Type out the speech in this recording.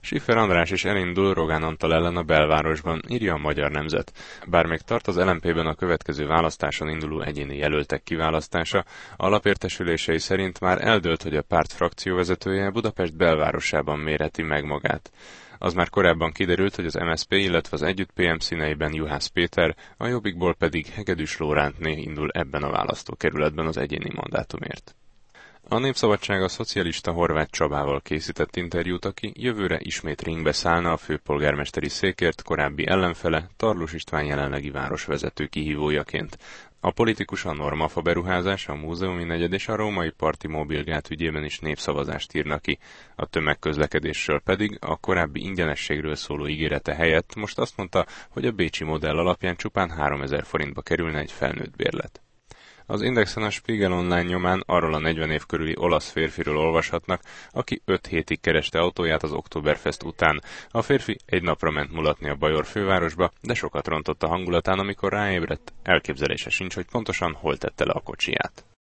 Schiffer András is elindul Rogán Antal ellen a belvárosban, írja a Magyar Nemzet. Bár még tart az LMP-ben a következő választáson induló egyéni jelöltek kiválasztása, alapértesülései szerint már eldőlt, hogy a párt frakcióvezetője Budapest belvárosában mérheti meg magát. Az már korábban kiderült, hogy az MSZP, illetve az Együtt PM színeiben Juhász Péter, a Jobbikból pedig Hegedűs Lórántné indul ebben a választókerületben az egyéni mandátumért. A Népszabadság a szocialista Horváth Csabával készített interjút, aki jövőre ismét ringbe szállna a főpolgármesteri székért korábbi ellenfele, Tarlós István jelenlegi városvezető kihívójaként. A politikus a Normafa beruházás, a Múzeumi negyed és a római parti mobilgát ügyében is népszavazást írnak ki. A tömegközlekedésről pedig a korábbi ingyenességről szóló ígérete helyett most azt mondta, hogy a bécsi modell alapján csupán 3000 forintba kerülne egy felnőtt bérlet. Az Indexen a Spiegel Online nyomán arról a 40 év körüli olasz férfiről olvashatnak, aki 5 hétig kereste autóját az Oktoberfest után. A férfi egy napra ment mulatni a bajor fővárosba, de sokat rontott a hangulatán, amikor ráébredt, elképzelése sincs, hogy pontosan hol tette le a kocsiját.